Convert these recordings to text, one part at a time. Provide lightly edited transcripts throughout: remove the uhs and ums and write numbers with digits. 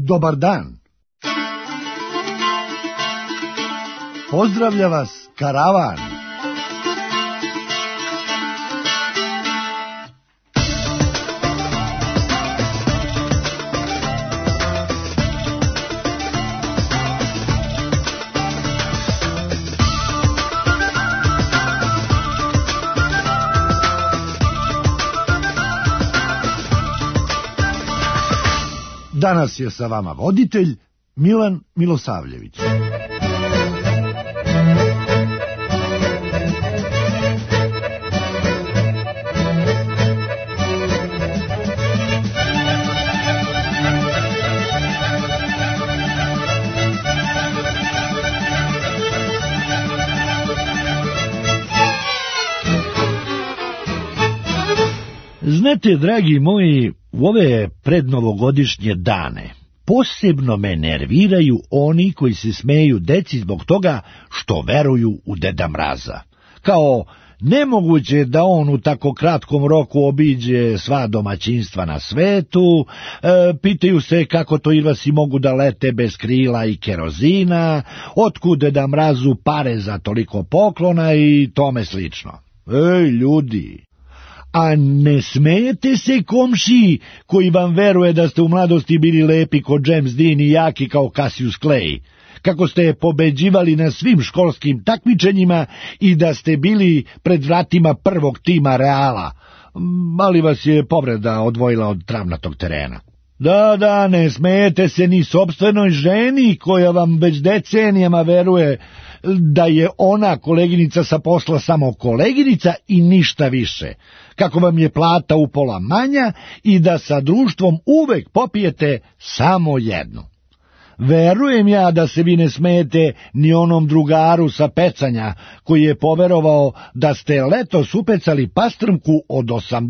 Dobar dan. Pozdravlja vas karavan. Danas je sa vama voditelj Milan Milosavljević. Znate, dragi moji, u ove prednovogodišnje dane posebno me nerviraju oni koji se smeju deci zbog toga što veruju u Deda Mraza. Kao, nemoguće da on u tako kratkom roku obiđe sva domaćinstva na svetu, pitaju se kako to Irvasi mogu da lete bez krila i kerozina, otkud Deda Mrazu pare za toliko poklona i tome slično. Ej, ljudi! A ne smejete se komšiji koji vam veruje da ste u mladosti bili lepi ko James Dean i jaki kao Cassius Clay, kako ste pobeđivali na svim školskim takmičenjima i da ste bili pred vratima prvog tima Reala, ali vas je povreda odvojila od travnatog terena. Da, ne smejete se ni sopstvenoj ženi koja vam već decenijama veruje da je ona koleginica sa posla samo koleginica i ništa više, kako vam je plata upola manja i da sa društvom uvek popijete samo jednu. Verujem ja da se vi ne smijete ni onom drugaru sa pecanja koji je poverovao da ste letos upecali pastrmku od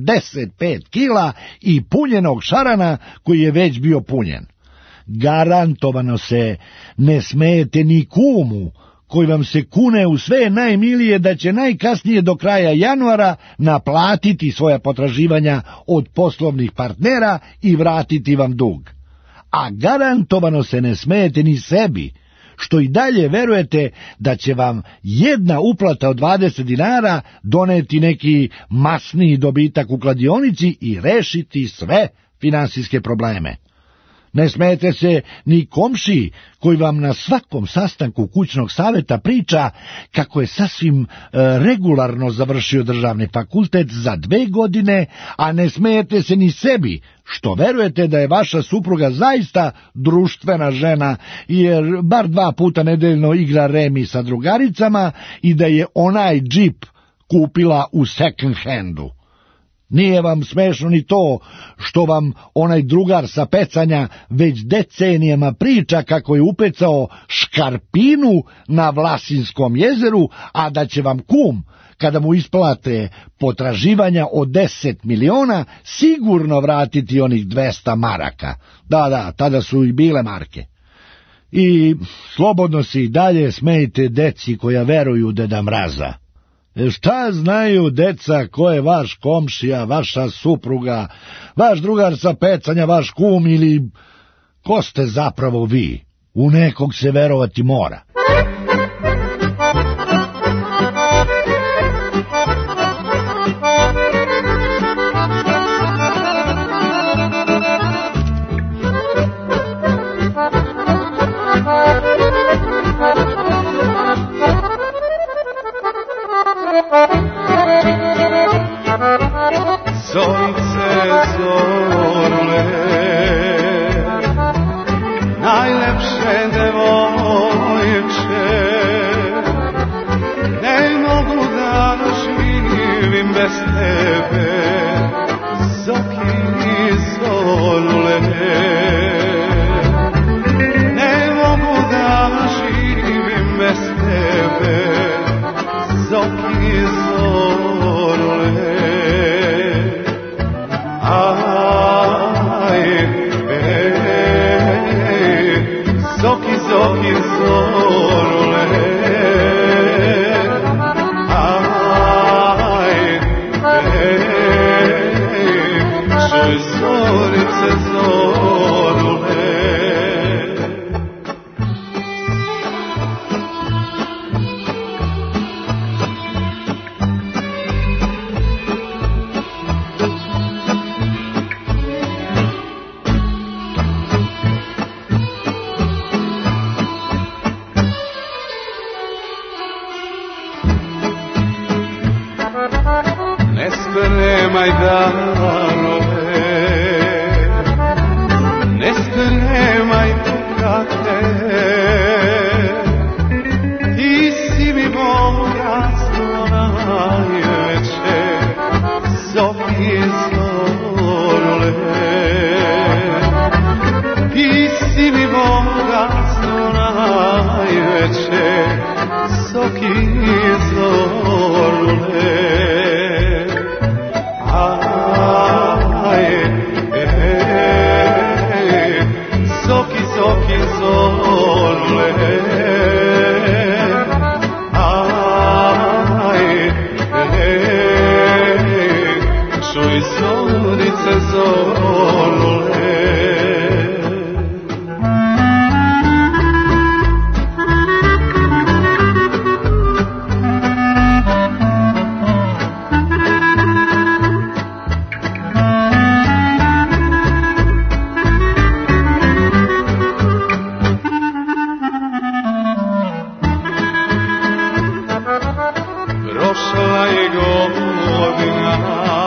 85 kila i punjenog šarana koji je već bio punjen. Garantovano se ne smijete ni kumu koji vam se kune u sve najmilije da će najkasnije do kraja januara naplatiti svoja potraživanja od poslovnih partnera i vratiti vam dug. A garantovano se ne smijete ni sebi, što i dalje verujete da će vam jedna uplata od 20 dinara doneti neki masniji dobitak u kladionici i rešiti sve finansijske probleme. Ne smijete se ni komšiji koji vam na svakom sastanku kućnog saveta priča kako je sasvim regularno završio državni fakultet za 2 godine, a ne smijete se ni sebi što verujete da je vaša supruga zaista društvena žena, jer bar 2 puta nedeljno igra remi sa drugaricama i da je onaj džip kupila u second handu. Nije vam smešno ni to što vam onaj drugar sa pecanja već decenijama priča kako je upecao škarpinu na Vlasinskom jezeru, a da će vam kum, kada mu isplate potraživanja od 10 miliona, sigurno vratiti onih 200 maraka. Da, tada su i bile marke. I slobodno se i dalje smejte deci koja veruju u Deda Mraza. Šta znaju deca ko je vaš komšija, vaša supruga, vaš drugar sa pecanja, vaš kum ili ko ste zapravo vi? U nekog se verovati mora. Zorice zorule, najlepše devojče, ne mogu da živim bez tebe, zoki zorule, ne mogu da živim bez tebe, zoki zorule. Zoki zorule, čuj zorice zorule. spremaj darove, ne spremaj tukate, ti si mi bogatstvo najveće, zoki zorule. Ti si mi bogatstvo najveće, zoki zorule. Zoki, zoki zorule, čuj zorice zorule. Prošla je godina,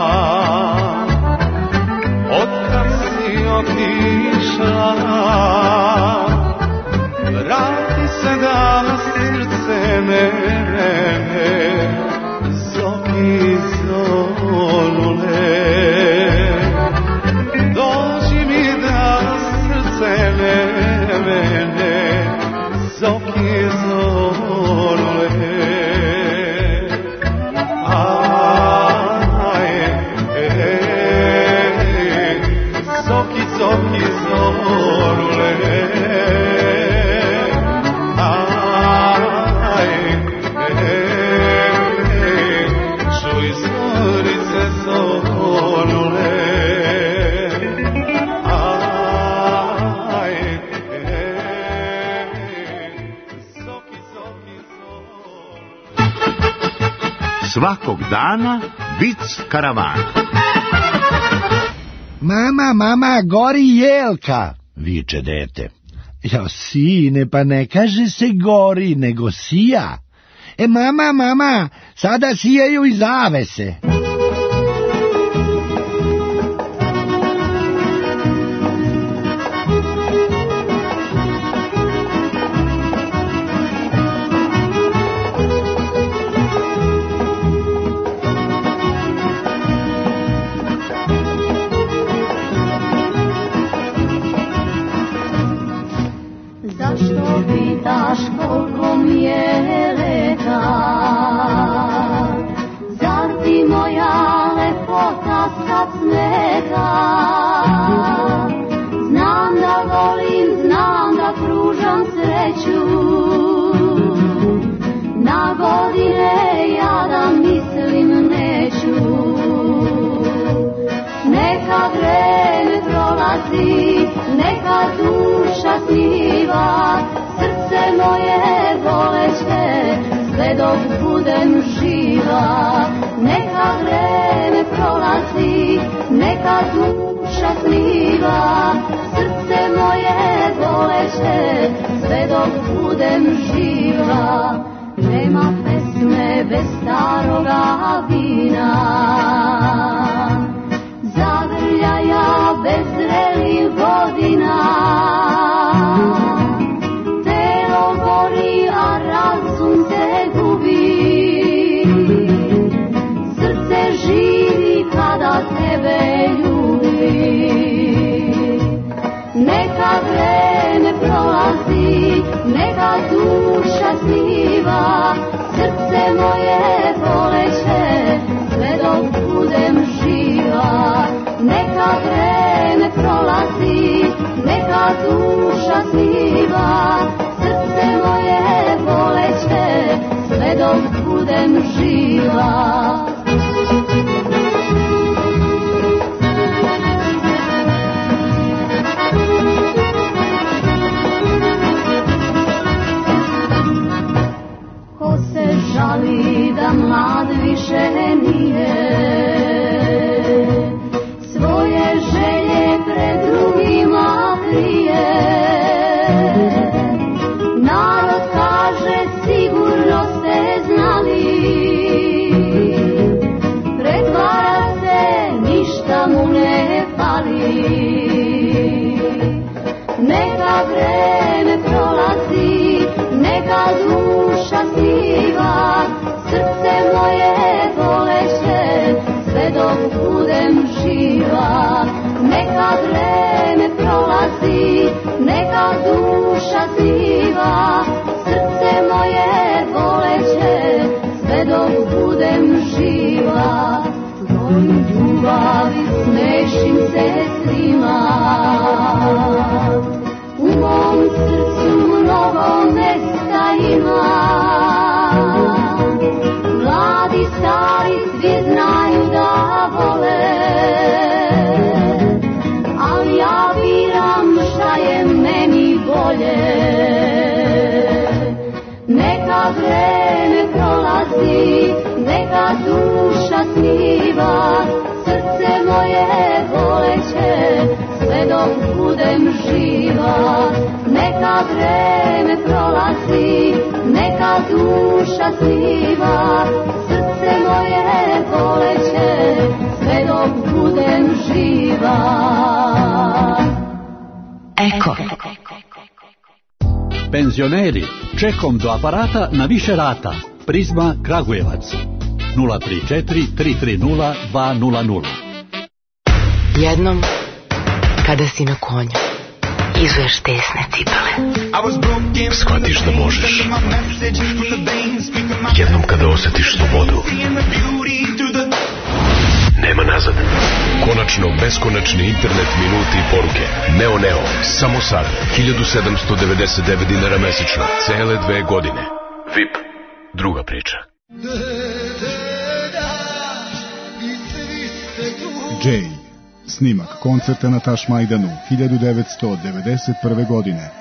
otkad si otišla, vrati se da srce mene, zoki zorule. Dođi mi da srce mene, zoki zorule. Zoki, zoki zorule, čuj zorice zorule. Zoki, zoki zorule. Svakog dana vic karavana. Mama, mama, gori jelka, viče dete. Ja, sine, pa ne kaže se gori, nego sija. Mama, mama, sada sijaju i zavese. Zašto pitaš koliko mi je leta? Zar ti moja lepota sad smeta? Znam da volim, znam da pružam sreću, na godine ja da mislim neću. Neka vreme prolazi, neka duša sniva, srce moje boleće, sve dok budem živa. Neka vreme prolazi, neka duša sniva, srce moje boleće, sve dok budem živa. Nema pesme bez staroga vina, zagrljaja bez zrelih godina. Telo gori, a razum se gubi, srce živi kada tebe ljubi. Neka vreme prolazi, neka duša sniva, srce moje boleće, sve dok budem živa. Neka vreme prolazi, neka duša sniva, srce moje boleće, sve dok budem živa. Ko se žali da mlad više nije, svoje želje pred drugima krije. Narod kaže sigurno ste znali, neka vreme prolazi, neka duša siva, srce moje boleće, sve dok budem živa. Neka vreme prolazi, neka duša siva, srce moje boleće, sve dok budem živa. Tvoju ljubavi smešim se svima, u mom srcu mnogo mesta ima. Mladi, stari, svi znaju da vole, ali ja biram šta je meni bolje. Neka vreme prolazi, neka duša sniva, srce moje boleće, sve dok budem živa. Neka vreme prolazi, neka duša sniva, srce moje boleće, sve dok budem živa. Eko. Penzioneri, čekom do aparata na više rata. Prizma Kragujevac 034 330 200. Jednom, kada si na konju, izuješ tesne cipele. Shvatiš da možeš. Jednom kada osjetiš slobodu. Nema nazad. Konačno beskonačni internet, minuti i poruke. Neo, samo sad. 1799 dinara mesečno. Cele 2 godine. VIP. Druga priča. Jay. Snimak koncerta na Tašmajdanu 1991. godine.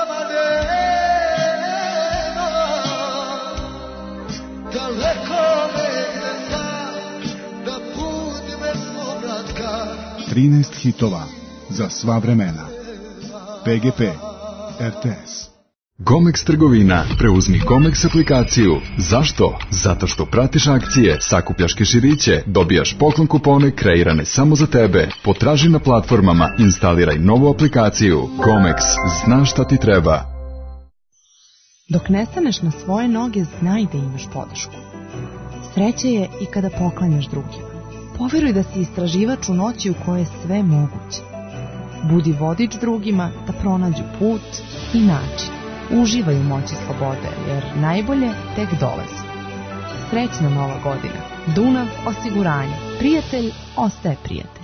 Trinaest hitova za sva vremena. PGP RTS. Gomex trgovina. Preuzmi Gomex aplikaciju. Zašto? Zato što pratiš akcije, sakupljaš keširiće, dobijaš poklon kupone kreirane samo za tebe. Potraži na platformama, instaliraj novu aplikaciju. Gomex, znaš šta ti treba. Dok ne staneš na svoje noge, znaj da imaš podršku. Sreće je i kada poklanjaš drugima. Poveruj da si istraživač u noći u kojoj je sve moguće. Budi vodič drugima da pronađu put i način. Uživaj u moći slobode, jer najbolje tek dolazi. Srećna nova godina. Dunav osiguranje. Prijatelj ostaje prijatelj.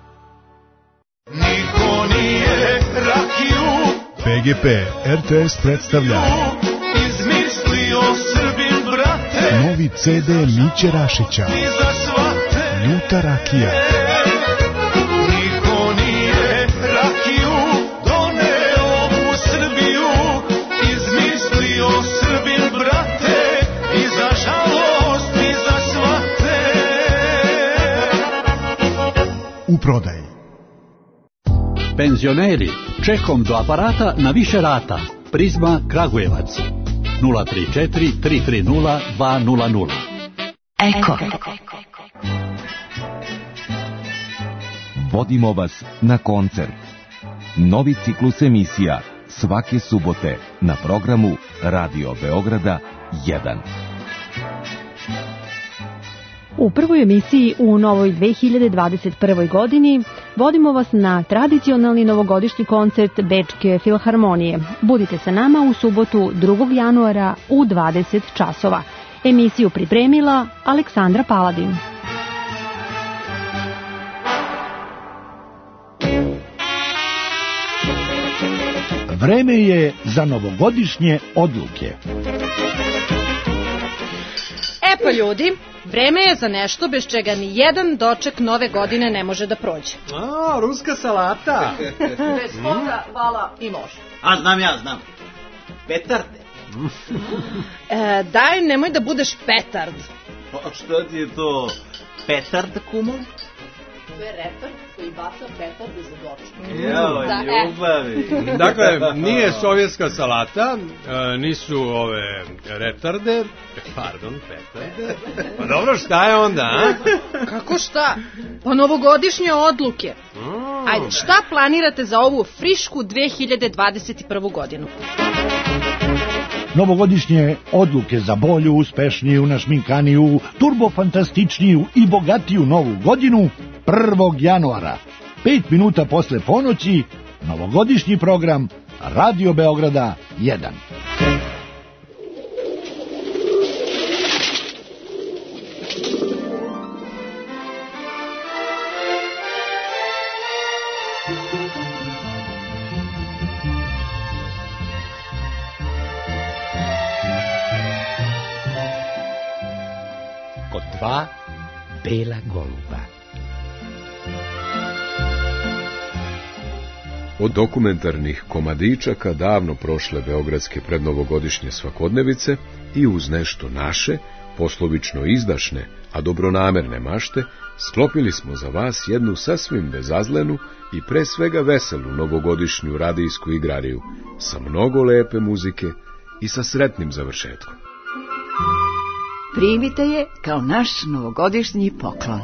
Niko nije rakiju PGP RTS predstavlja izmislio Srbin, brate. novi CD Miće Rašića. I za svate Ljuta rakija. niko nije rakiju doneo u Srbiju. Izmislio Srbin, brate. I za žalost i za svate. U prodaji. Penzioneri, čekom do aparata na više rata. Prizma Kragujevac 034 330 200. Eko. Vodimo vas na koncert. Novi ciklus emisija svake subote na programu Radio Beograda 1. U prvoj emisiji u novoj 2021. godini vodimo vas na tradicionalni novogodišnji koncert Bečke filharmonije. Budite sa nama u subotu 2. januara u 20 časova. Emisiju pripremila Aleksandra Paladin. Vreme je za novogodišnje odluke. E pa ljudi, vreme je za nešto bez čega ni jedan doček nove godine ne može da prođe. A, ruska salata. Bez toga, vala, i može. A, znam. Petarde. Daj, nemoj da budeš petard. Pa što ti je to petard, kumo? To je retard koji baca petarde za doček. Jao, ljubavi. Dakle, nije sovjetska salata, nisu ove retarde, petarde. Pa dobro, šta je onda, a? Kako šta? Pa novogodišnje odluke. Ajde, šta planirate za ovu frišku 2021. godinu? Novogodišnje odluke za bolju, uspešniju, našminkaniju, turbofantastičniju i bogatiju novu godinu 1. januara. 5 minuta posle ponoći, novogodišnji program Radio Beograda 1. Kod dva bela goluba. Od dokumentarnih komadičaka davno prošle beogradske prednovogodišnje svakodnevice i uz nešto naše, poslovično izdašne, a dobronamerne mašte, sklopili smo za vas jednu sasvim bezazlenu i pre svega veselu novogodišnju radijsku igrariju sa mnogo lepe muzike i sa sretnim završetkom. Primite je kao naš novogodišnji poklon.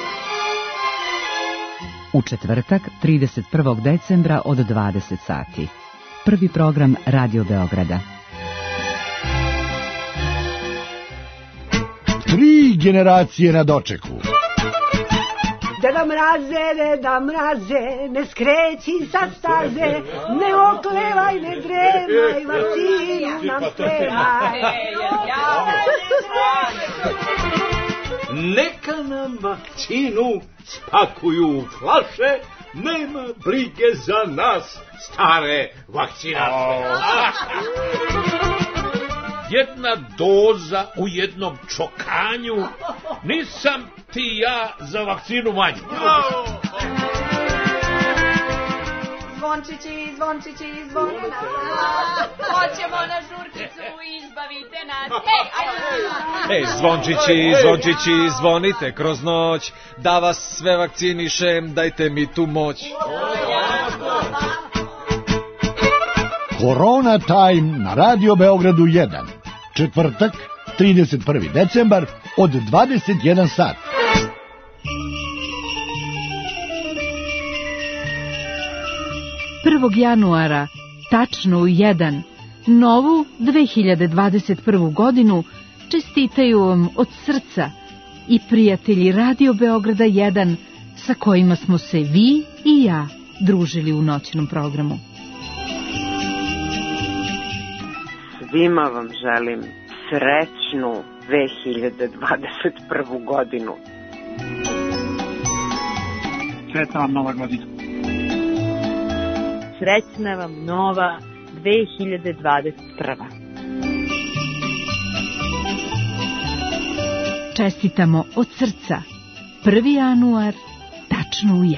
U četvrtak, 31. decembra od 20 sati. Prvi program Radio Beograda. 3 generacije na dočeku. Deda mraze, ne skreći sa staze, ne oklevaj, ne dremaj, vakcinu nam spremaj. Neka nam vakcinu spakuju u flaše, nema brige za nas, stare vakcinaše. Jedna doza u jednom čokanju, nisam ti ja za vakcinu manju. Zvončići, zvoni na nas, hoćemo na žurkicu, izbavite nas. Ej, zvončići, zvonite kroz noć, da vas sve vakcinišem, dajte mi tu moć. Korona Time na Radio Beogradu 1. Četvrtak, 31. decembar od 21 sat. Januara, tačno u 1, novu 2021. godinu čestitaju vam od srca i prijatelji Radio Beograda 1 sa kojima smo se vi i ja družili u noćnom programu. Svima vam želim srećnu 2021. godinu. Sretna vam nova godina. Srećna vam nova 2021. Čestitamo od srca. 1. januar, tačno u 1.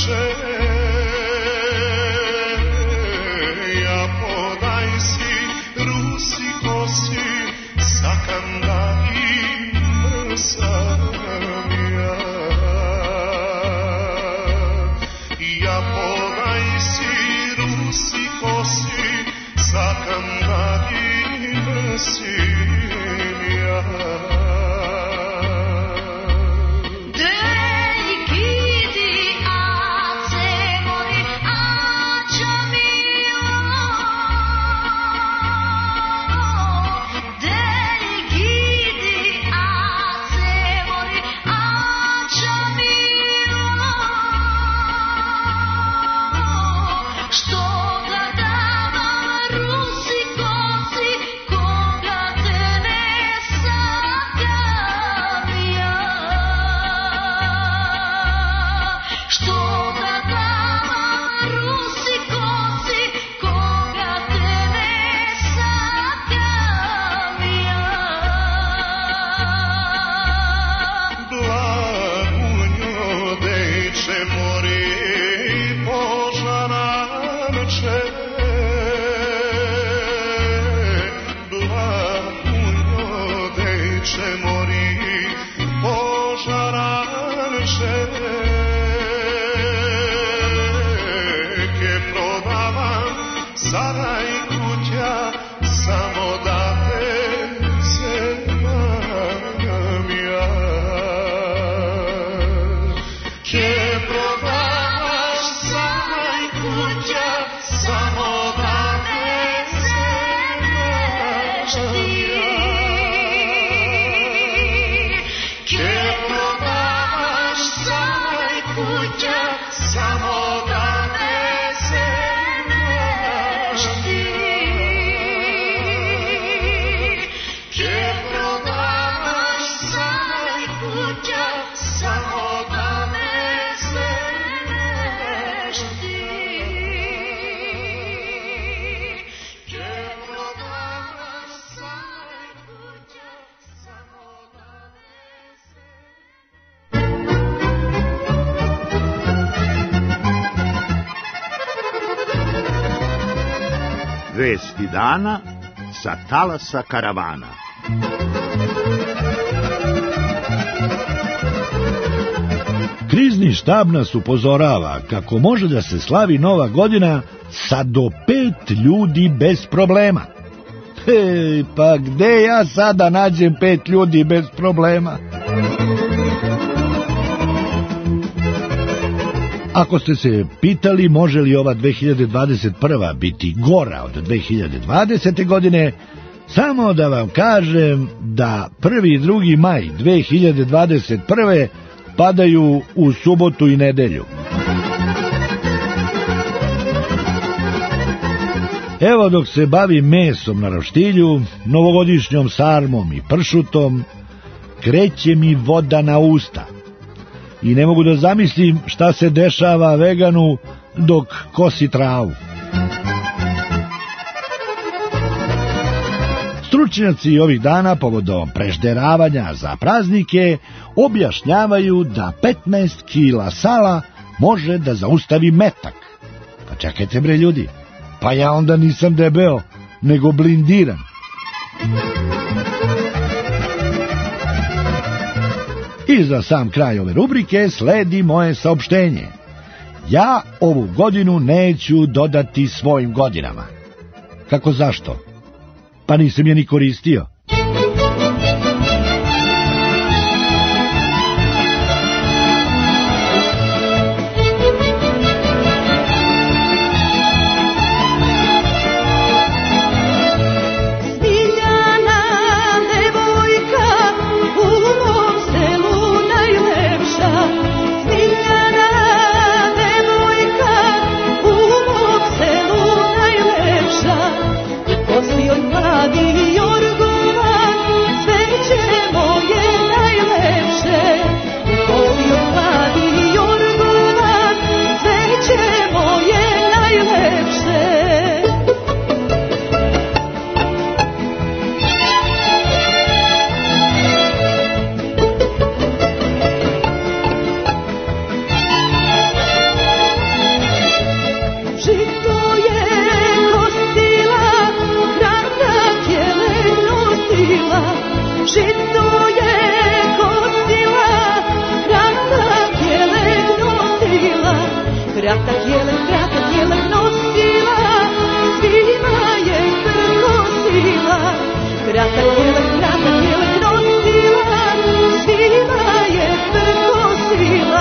Vesti dana sa talasa karavana. Krizni štab nas upozorava kako može da se slavi Nova godina sa do 5 ljudi bez problema. Pa gde ja sada nađem 5 ljudi bez problema? Ako ste se pitali može li ova 2021. biti gora od 2020. godine, samo da vam kažem da 1. i 2. maj 2021. padaju u subotu i nedelju. Evo dok se bavim mesom na roštilju, novogodišnjom sarmom i pršutom, kreće mi voda na usta. I ne mogu da zamislim šta se dešava veganu dok kosi travu. Stručnjaci ovih dana povodom prežderavanja za praznike objašnjavaju da 15 kila sala može da zaustavi metak. Pa čekajte bre ljudi, pa ja onda nisam debeo, nego blindiran. I za sam kraj ove rubrike sledi moje saopštenje. Ja ovu godinu neću dodati svojim godinama. Kako zašto? Pa nisam je ni koristio. Mladi Jorgo kratak jelek nosila, svima je prkosila. Kratak jelek nosila, svima je prkosila.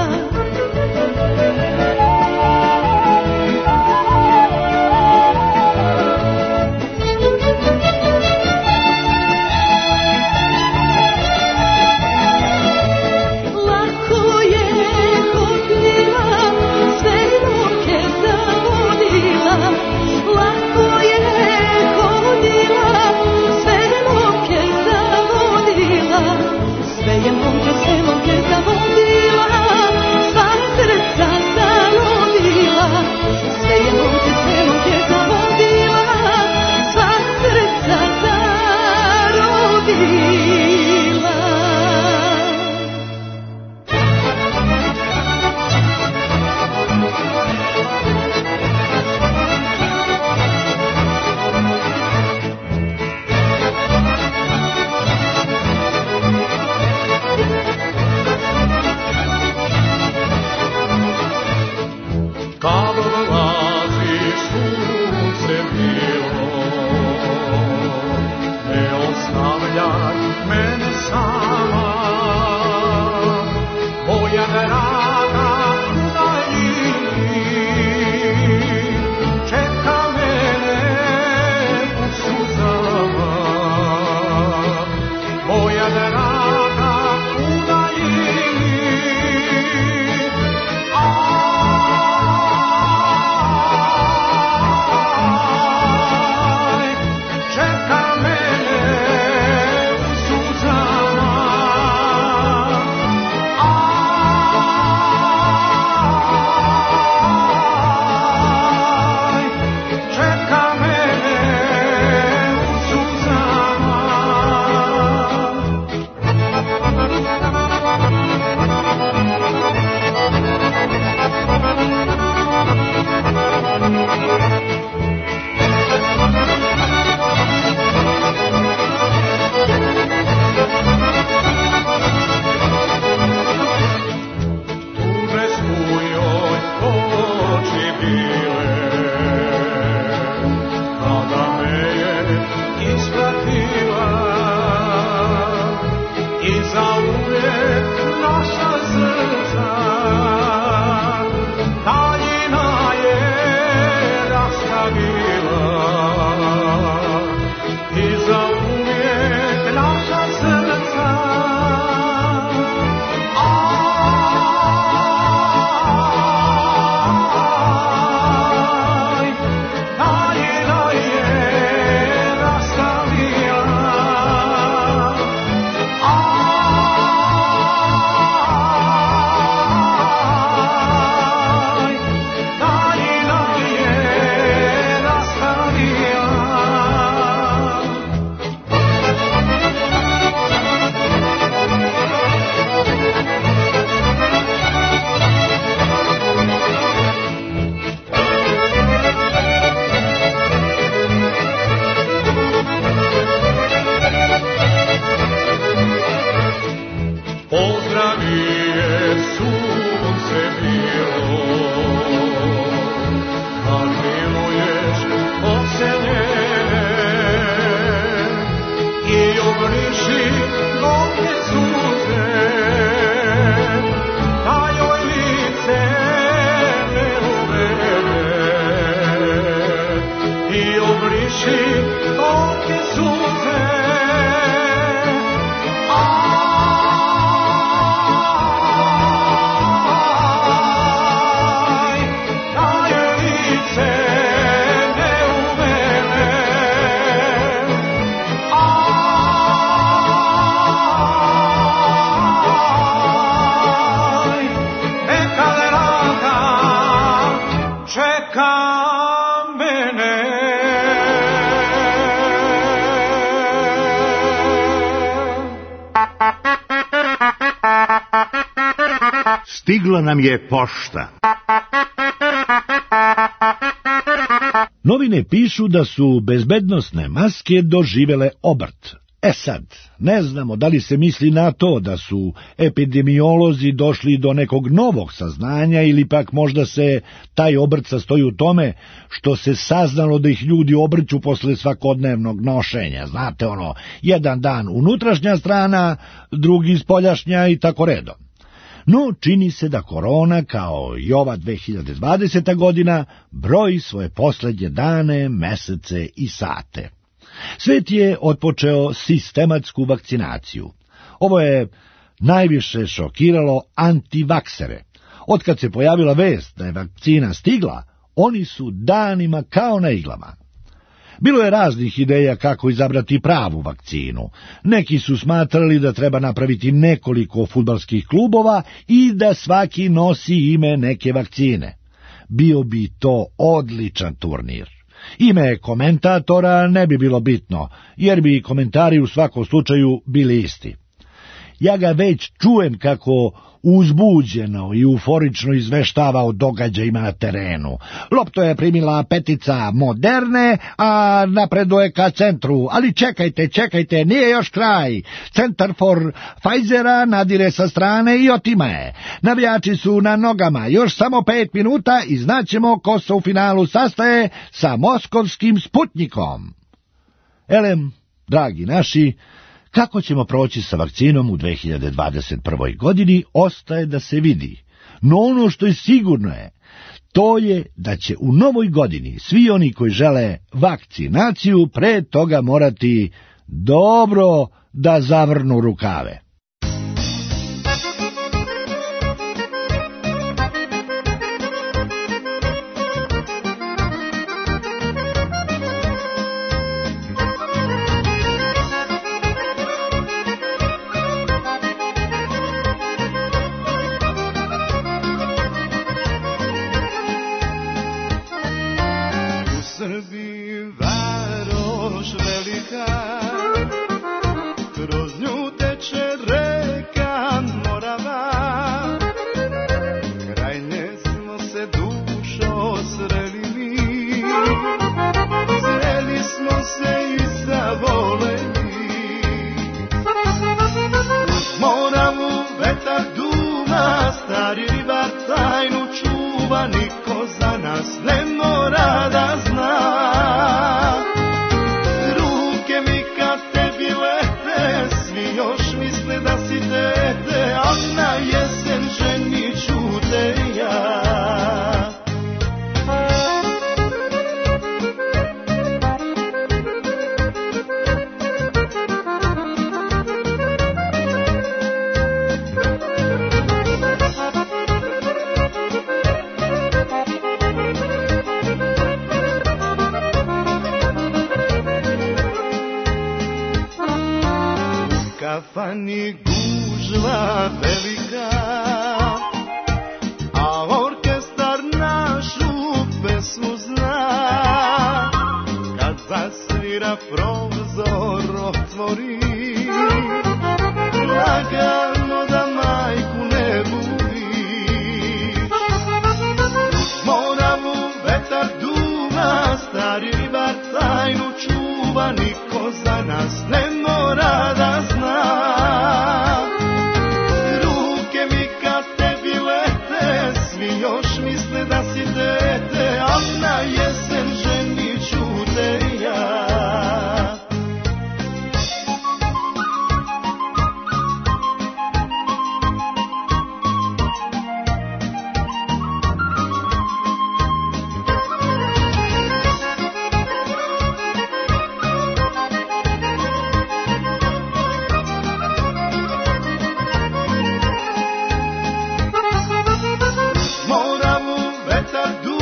Stigla nam je pošta. Novine pišu da su bezbednosne maske doživele obrt, Sad, ne znamo da li se misli na to da su epidemiolozi došli do nekog novog saznanja ili pak možda se taj obrt sastoji u tome što se saznalo da ih ljudi obrću posle svakodnevnog nošenja. Znate ono, jedan dan unutrašnja strana, drugi spoljašnja i tako redom. No, čini se da korona, kao i ova 2020. godina, broji svoje poslednje dane, mesece i sate. Svet je otpočeo sistematsku vakcinaciju. Ovo je najviše šokiralo antivaksere. Otkad se pojavila vest da je vakcina stigla, oni su danima kao na iglama. Bilo je raznih ideja kako izabrati pravu vakcinu. Neki su smatrali da treba napraviti nekoliko fudbalskih klubova i da svaki nosi ime neke vakcine. Bio bi to odličan turnir. Ime komentatora ne bi bilo bitno, jer bi komentari u svakom slučaju bili isti. Ja ga već čujem kako uzbuđeno i euforično izveštava o događajima na terenu. Lopto je primila petica Moderne, a napreduje ka centru. Ali čekajte, nije još kraj. Centar for Pfizera nadire sa strane i otima je. Navijači su na nogama. Još samo 5 minuta i znaćemo ko se u finalu sastaje sa moskovskim Sputnikom. Elem, dragi naši, kako ćemo proći sa vakcinom u 2021. godini ostaje da se vidi. No ono što je sigurno to je da će u novoj godini svi oni koji žele vakcinaciju pre toga morati dobro da zavrnu rukave. Kafani gužva velika, a orkestar našu pesmu zna. Kad zasvira prozor otvori, lagano da majku ne budiš. Moravu vetar duva, stari ribar tajnu čuva, niko za nas ne mora da zna. Ruke mi kad tebi lete, svi još misle da si dete, a na jesen ženit ću te ja. Moravu vetar du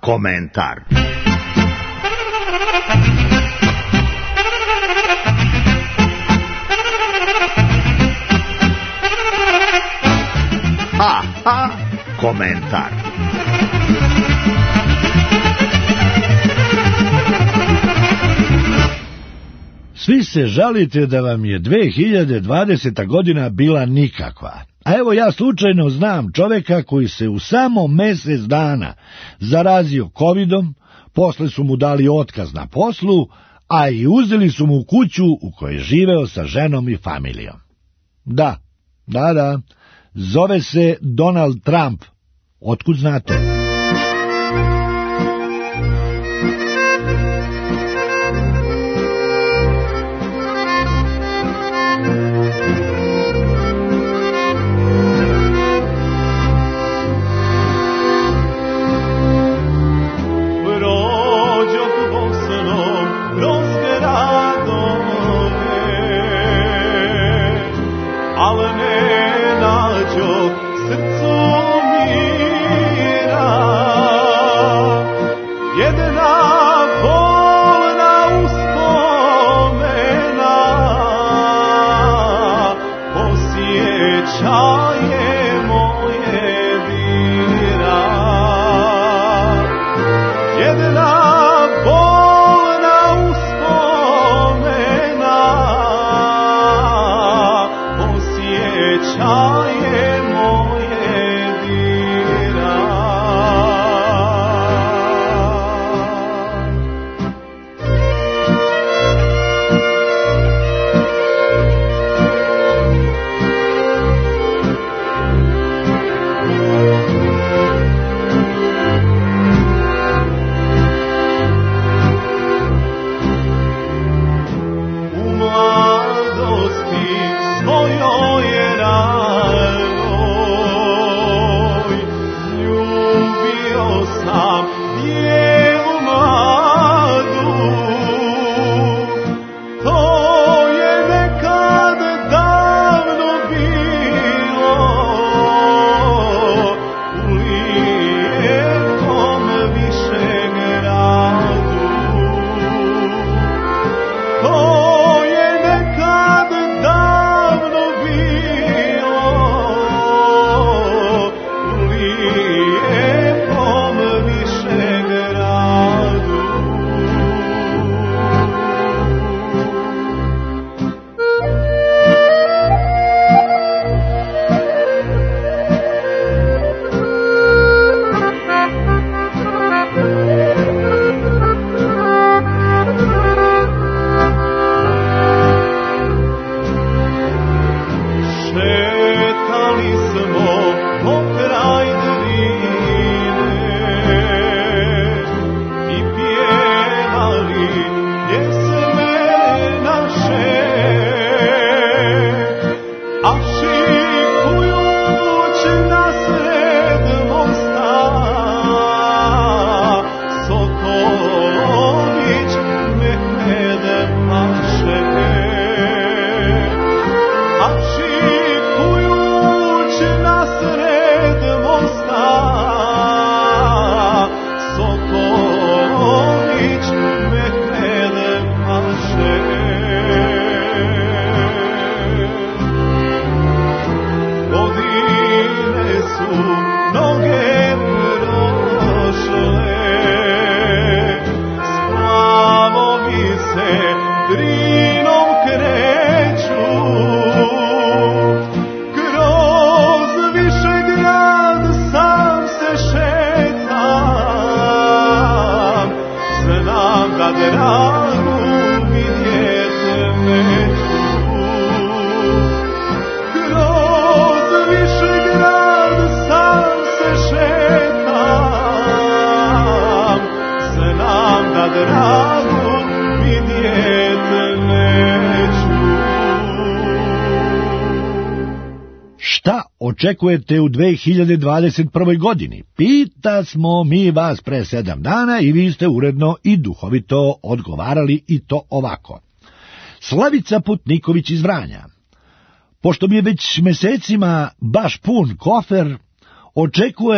komentar. Komentar. Svi se žalite da vam je 2020. godina bila nikakva. A evo ja slučajno znam čoveka koji se u samo mjesec dana zarazio covidom, posle su mu dali otkaz na poslu, a i uzeli su mu kuću u kojoj je živeo sa ženom i familijom. Da, zove se Donald Trump. Otkud znate? Očekujete u 2021. godini? Pita smo mi vas pre 7 dana i vi ste uredno i duhovito odgovarali i to ovako. Slavica Putniković iz Vranja. Pošto mi je već mesecima baš pun kofer, očekujem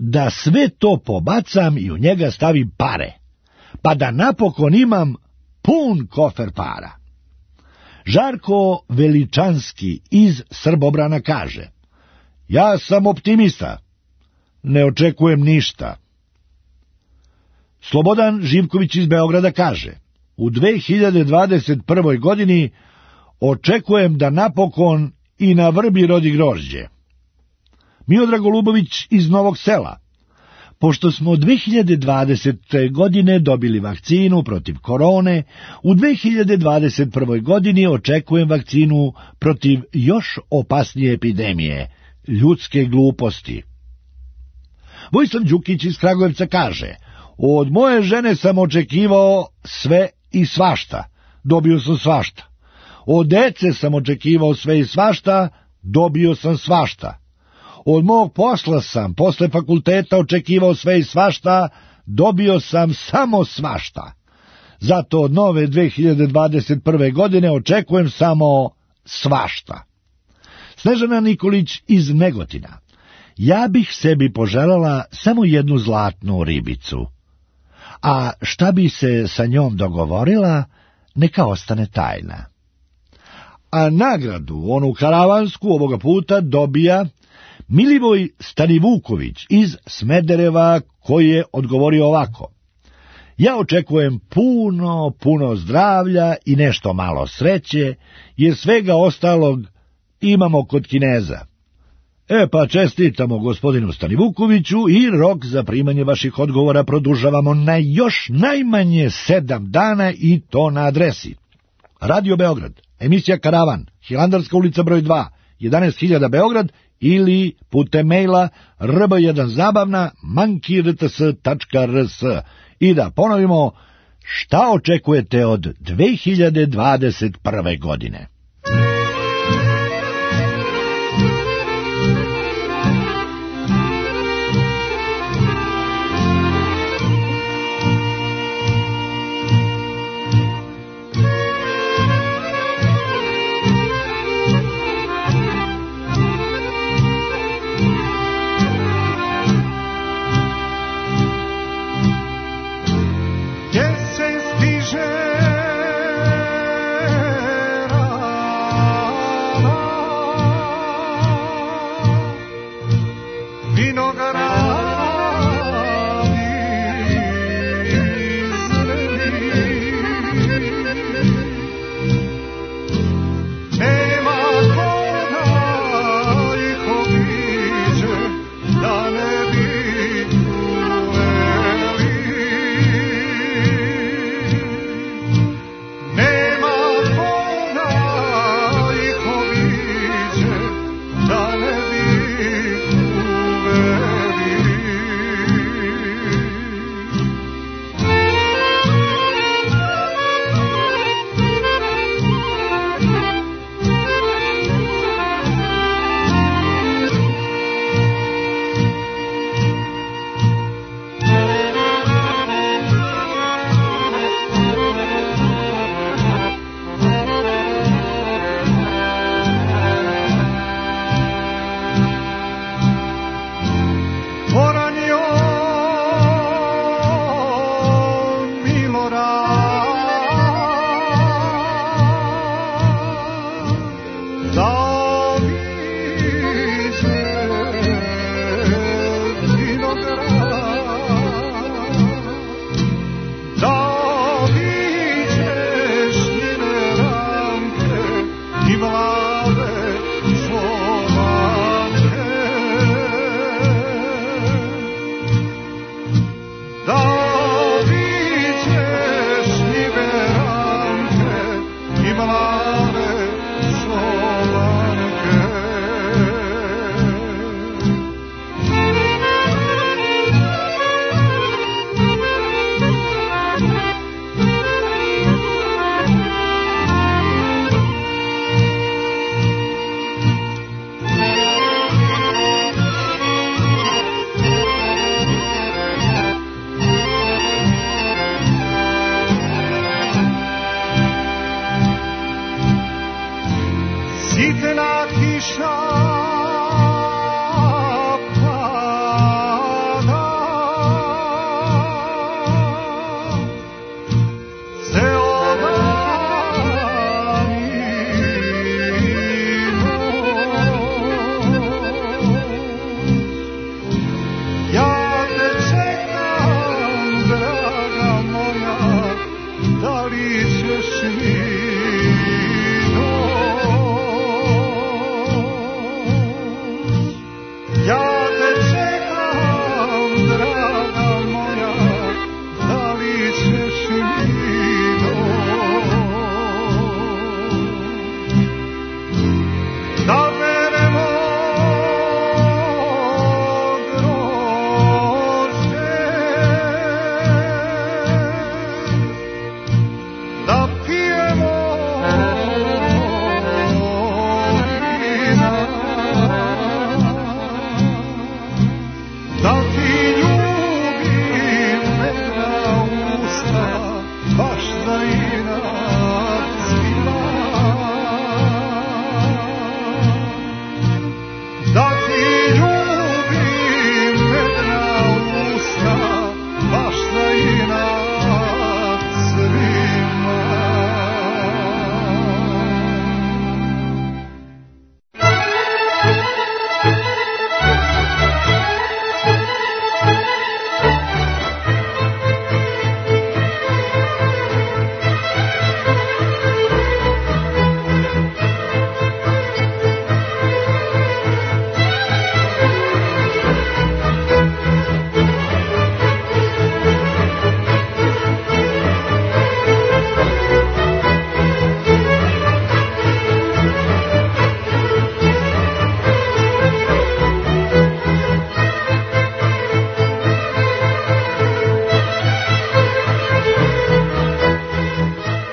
da sve to pobacam i u njega stavim pare, pa da napokon imam pun kofer para. Žarko Veličanski iz Srbobrana kaže: ja sam optimista, ne očekujem ništa. Slobodan Živković iz Beograda kaže: u 2021. godini očekujem da napokon i na vrbi rodi grožđe. Miodrag Golubović iz Novog Sela: pošto smo 2020. godine dobili vakcinu protiv korone, u 2021. godini očekujem vakcinu protiv još opasnije epidemije, ljudske gluposti. Vojislav Đukić iz Kragujevca kaže: od moje žene sam očekivao sve i svašta, dobio sam svašta. Od dece sam očekivao sve i svašta, dobio sam svašta. Od mog posla sam posle fakulteta očekivao sve i svašta, dobio sam samo svašta. Zato od nove 2021. godine očekujem samo svašta. Snežana Nikolić iz Negotina: ja bih sebi poželjela samo jednu zlatnu ribicu, a šta bi se sa njom dogovorila, neka ostane tajna. A nagradu, onu karavansku, ovoga puta dobija Milivoj Stanivuković iz Smedereva, koji je odgovorio ovako: ja očekujem puno zdravlja i nešto malo sreće, jer svega ostalog imamo kod Kineza. Pa čestitamo gospodinu Stanivukoviću i rok za primanje vaših odgovora produžavamo na još najmanje 7 dana i to na adresi: Radio Beograd, emisija Karavan, Hilandarska ulica broj 2, 11.000 Beograd, ili putem maila rb1zabavna@rts.rs. I da ponovimo, šta očekujete od 2021. godine?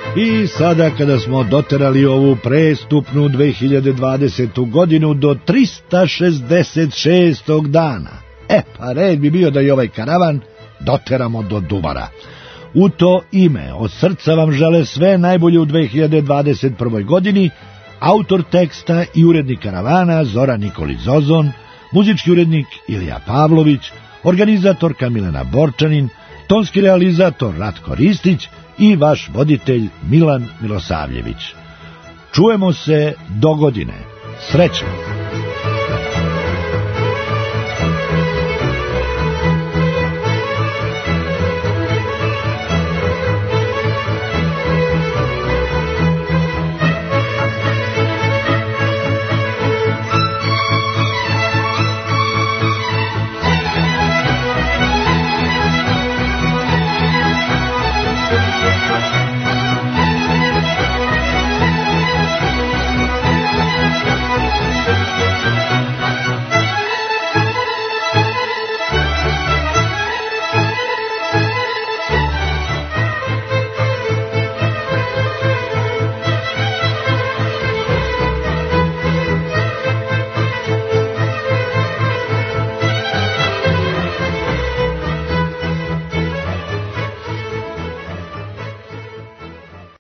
I sada kada smo doterali ovu prestupnu 2020. godinu do 366. dana, pa red bi bio da i ovaj karavan doteramo do Dubara. U to ime od srca vam žele sve najbolje u 2021. godini, autor teksta i urednik karavana Zoran Nikolić Zozon, muzički urednik Ilija Pavlović, organizatorka Milena Borčanin, tonski realizator Ratko Ristić i vaš voditelj Milan Milosavljević. Čujemo se do godine. Srećno!